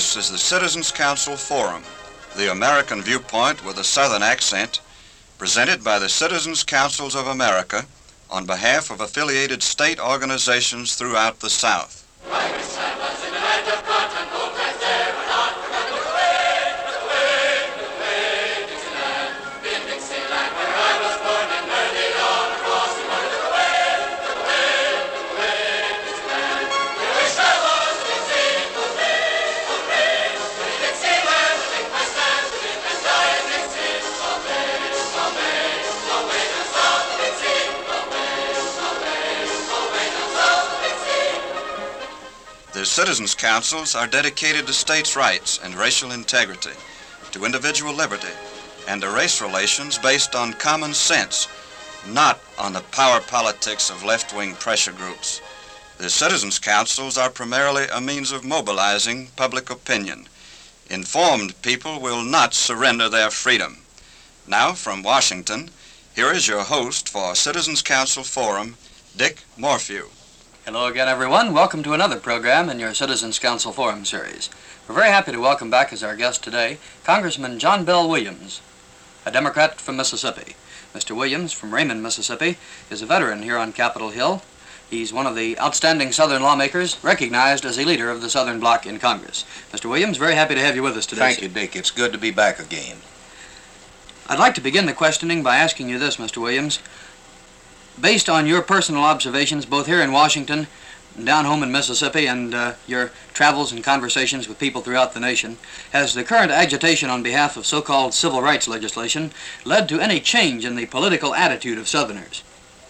This is the Citizens Council Forum, the American viewpoint with a Southern accent, presented by the Citizens Councils of America on behalf of affiliated state organizations throughout the South. The Citizens Councils are dedicated to states' rights and racial integrity, to individual liberty, and to race relations based on common sense, not on the power politics of left-wing pressure groups. The Citizens Councils are primarily a means of mobilizing public opinion. Informed people will not surrender their freedom. Now, from Washington, here is your host for Citizens Council Forum, Dick Morphew. Hello again, everyone. Welcome to another program in your Citizens Council Forum series. We're very happy to welcome back as our guest today Congressman John Bell Williams, a Democrat from Mississippi. Mr. Williams, from Raymond, Mississippi, is a veteran here on Capitol Hill. He's one of the outstanding Southern lawmakers recognized as a leader of the Southern Bloc in Congress. Mr. Williams, very happy to have you with us today. Thank you, Dick. It's good to be back again. I'd like to begin the questioning by asking you this, Mr. Williams. Based on your personal observations, both here in Washington, down home in Mississippi, and your travels and conversations with people throughout the nation, has the current agitation on behalf of so-called civil rights legislation led to any change in the political attitude of Southerners?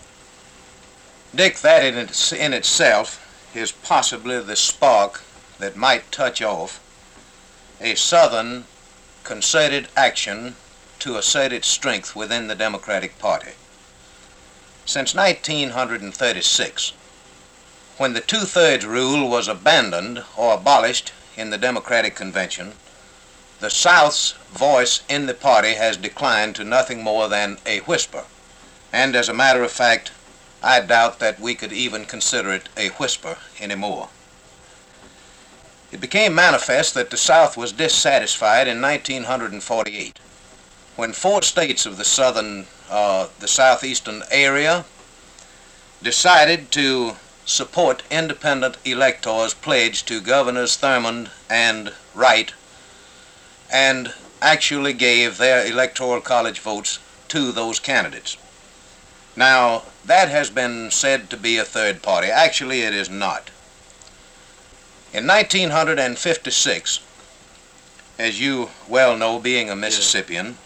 Dick, that in itself is possibly the spark that might touch off a Southern concerted action to assert its strength within the Democratic Party. Since 1936, when the two-thirds rule was abandoned or abolished in the Democratic Convention, the South's voice in the party has declined to nothing more than a whisper. And as a matter of fact, I doubt that we could even consider it a whisper anymore. It became manifest that the South was dissatisfied in 1948, when 4 states of the southeastern area decided to support independent electors pledged to Governors Thurmond and Wright, and actually gave their electoral college votes to those candidates. Now, that has been said to be a third party. Actually, it is not. In 1956, as you well know, being a Mississippian,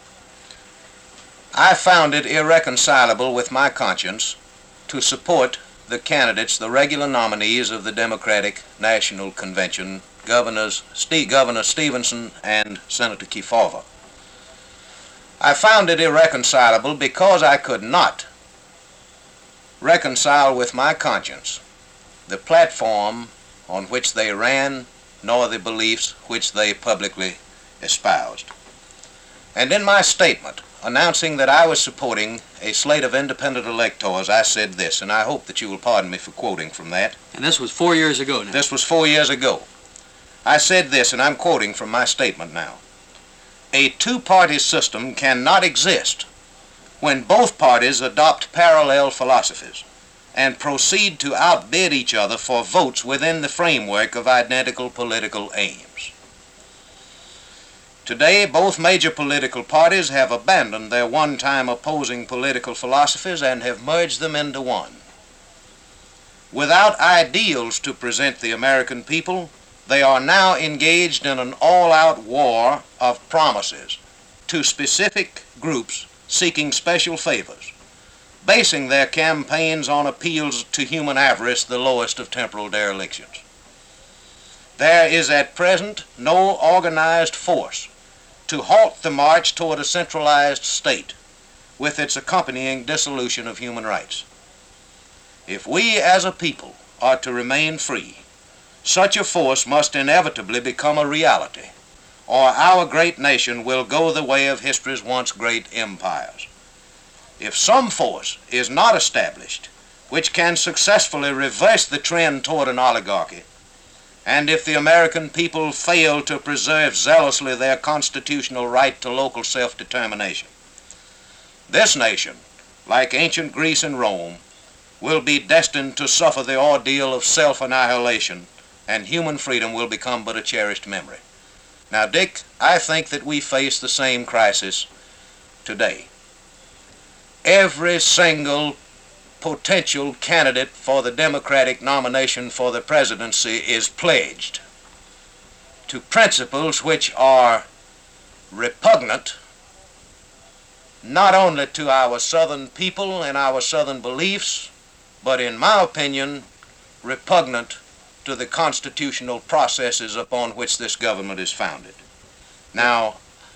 I found it irreconcilable with my conscience to support the candidates, the regular nominees of the Democratic National Convention, Governor Stevenson and Senator Kefauver. I found it irreconcilable because I could not reconcile with my conscience the platform on which they ran, nor the beliefs which they publicly espoused. And in my statement, announcing that I was supporting a slate of independent electors, I said this, and I hope that you will pardon me for quoting from that. And this was 4 years ago now. This was 4 years ago. I said this, and I'm quoting from my statement now. A two-party system cannot exist when both parties adopt parallel philosophies and proceed to outbid each other for votes within the framework of identical political aims. Today, both major political parties have abandoned their one-time opposing political philosophies and have merged them into one. Without ideals to present the American people, they are now engaged in an all-out war of promises to specific groups seeking special favors, basing their campaigns on appeals to human avarice, the lowest of temporal derelictions. There is at present no organized force to halt the march toward a centralized state with its accompanying dissolution of human rights. If we as a people are to remain free, such a force must inevitably become a reality, or our great nation will go the way of history's once great empires. If some force is not established which can successfully reverse the trend toward an oligarchy, and if the American people fail to preserve zealously their constitutional right to local self-determination, this nation, like ancient Greece and Rome, will be destined to suffer the ordeal of self-annihilation, and human freedom will become but a cherished memory. Now, Dick, I think that we face the same crisis today. Every single potential candidate for the Democratic nomination for the presidency is pledged to principles which are repugnant not only to our Southern people and our Southern beliefs, but in my opinion, repugnant to the constitutional processes upon which this government is founded. Now,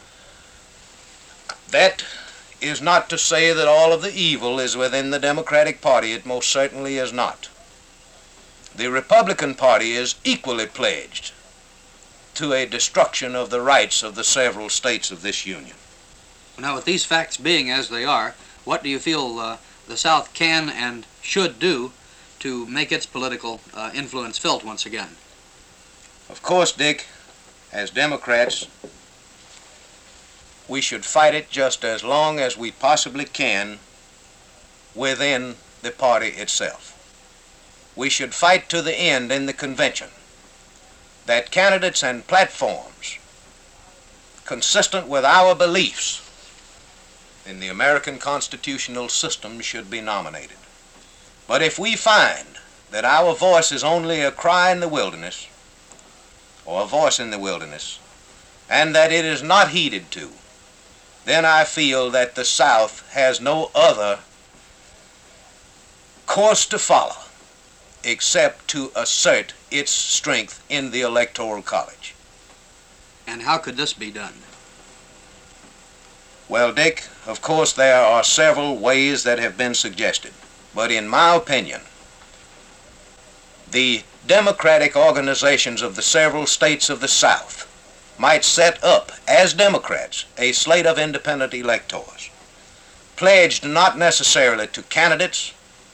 that is not to say that all of the evil is within the Democratic Party. It most certainly is not. The Republican Party is equally pledged to a destruction of the rights of the several states of this Union. Now, with these facts being as they are, what do you feel the South can and should do to make its political influence felt once again? Of course, Dick, as Democrats, we should fight it just as long as we possibly can within the party itself. We should fight to the end in the convention that candidates and platforms consistent with our beliefs in the American constitutional system should be nominated. But if we find that our voice is only a cry in the wilderness, or a voice in the wilderness, and that it is not heeded to, then I feel that the South has no other course to follow except to assert its strength in the Electoral College. And how could this be done? Well, Dick, of course there are several ways that have been suggested, but in my opinion, the democratic organizations of the several states of the South might set up, as Democrats, a slate of independent electors, pledged not necessarily to candidates,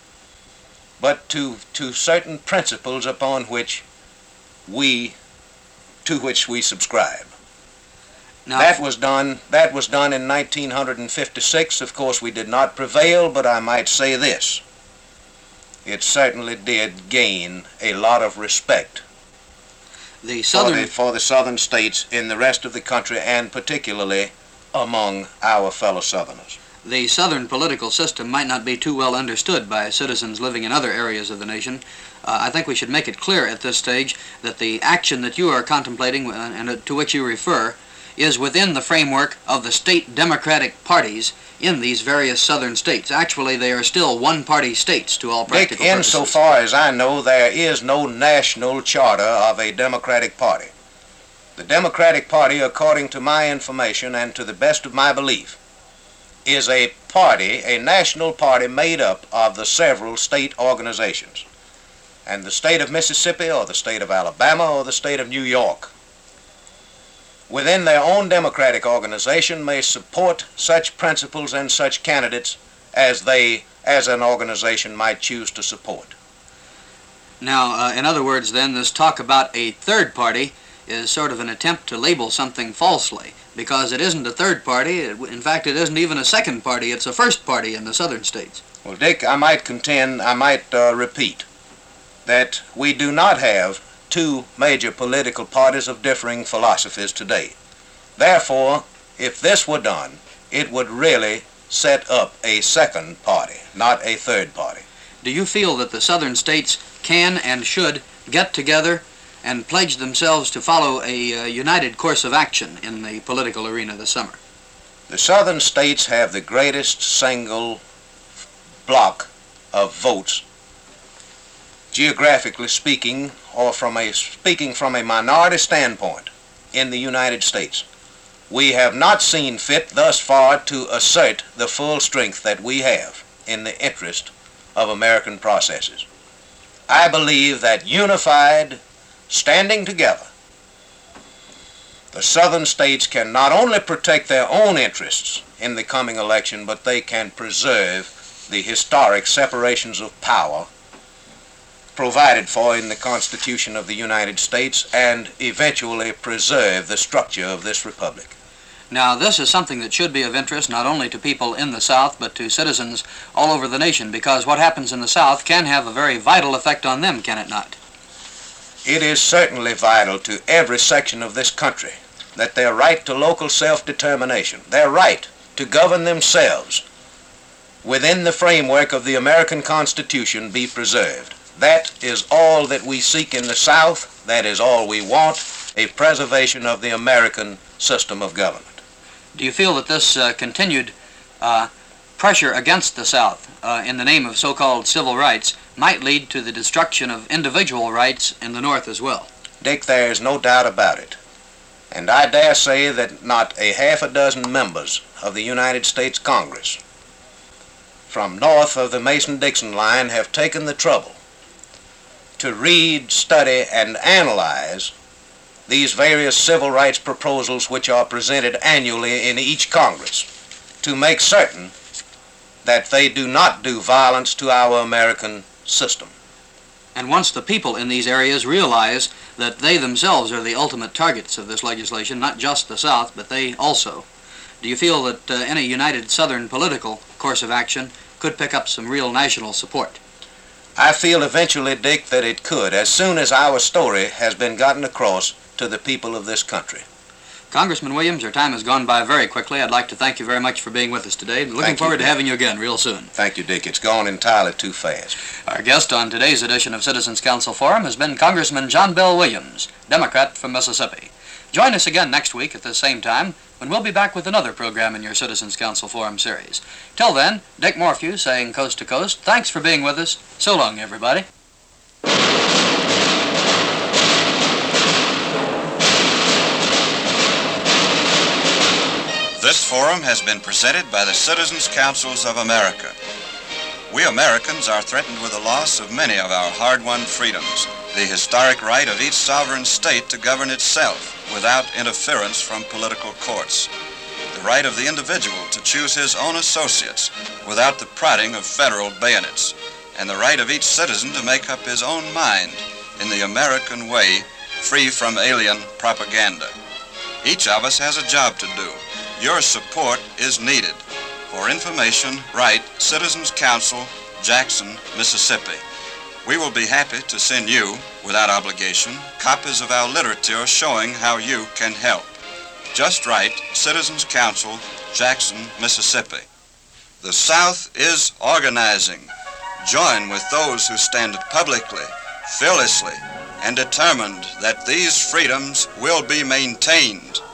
but to certain principles upon which we subscribe. Now, That was done in 1956. Of course, we did not prevail, but I might say this. It certainly did gain a lot of respect for the southern states in the rest of the country, and particularly among our fellow Southerners. The Southern political system might not be too well understood by citizens living in other areas of the nation. I think we should make it clear at this stage that the action that you are contemplating and to which you refer is within the framework of the state democratic parties in these various southern states. Actually, they are still one-party states to all practical Dick, purposes. insofar as I know, there is no national charter of a Democratic Party. The Democratic Party, according to my information and to the best of my belief, is a party, a national party made up of the several state organizations. And the state of Mississippi, or the state of Alabama, or the state of New York, within their own democratic organization, may support such principles and such candidates as they, as an organization, might choose to support. Now, in other words, then, this talk about a third party is sort of an attempt to label something falsely, because it isn't a third party. In fact, it isn't even a second party. It's a first party in the southern states. Well, Dick, I might repeat that we do not have two major political parties of differing philosophies today. Therefore, if this were done, it would really set up a second party, not a third party. Do you feel that the southern states can and should get together and pledge themselves to follow a united course of action in the political arena this summer? The southern states have the greatest single block of votes, geographically speaking, or speaking from a minority standpoint in the United States. We have not seen fit thus far to assert the full strength that we have in the interest of American processes. I believe that unified, standing together, the southern states can not only protect their own interests in the coming election, but they can preserve the historic separations of power provided for in the Constitution of the United States and eventually preserve the structure of this republic. Now, this is something that should be of interest not only to people in the South, but to citizens all over the nation, because what happens in the South can have a very vital effect on them, can it not? It is certainly vital to every section of this country that their right to local self-determination, their right to govern themselves within the framework of the American Constitution be preserved. That is all that we seek in the South. That is all we want, a preservation of the American system of government. Do you feel that this continued pressure against the South in the name of so-called civil rights might lead to the destruction of individual rights in the North as well? Dick, there is no doubt about it. And I dare say that not a half a dozen members of the United States Congress from north of the Mason-Dixon line have taken the trouble to read, study, and analyze these various civil rights proposals which are presented annually in each Congress to make certain that they do not do violence to our American system. And once the people in these areas realize that they themselves are the ultimate targets of this legislation, not just the South, but they also, do you feel that any united Southern political course of action could pick up some real national support? I feel eventually, Dick, that it could, as soon as our story has been gotten across to the people of this country. Congressman Williams, our time has gone by very quickly. I'd like to thank you very much for being with us today. Looking forward to having you again real soon. Thank you, Dick. It's gone entirely too fast. Our guest on today's edition of Citizens Council Forum has been Congressman John Bell Williams, Democrat from Mississippi. Join us again next week at the same time when we'll be back with another program in your Citizens Council Forum series. Till then, Dick Morphew saying coast to coast, thanks for being with us. So long, everybody. This forum has been presented by the Citizens Councils of America. We Americans are threatened with the loss of many of our hard-won freedoms, the historic right of each sovereign state to govern itself without interference from political courts, the right of the individual to choose his own associates without the prodding of federal bayonets, and the right of each citizen to make up his own mind in the American way, free from alien propaganda. Each of us has a job to do. Your support is needed. For information, write Citizens Council, Jackson, Mississippi. We will be happy to send you, without obligation, copies of our literature showing how you can help. Just write Citizens Council, Jackson, Mississippi. The South is organizing. Join with those who stand publicly, fearlessly, and determined that these freedoms will be maintained.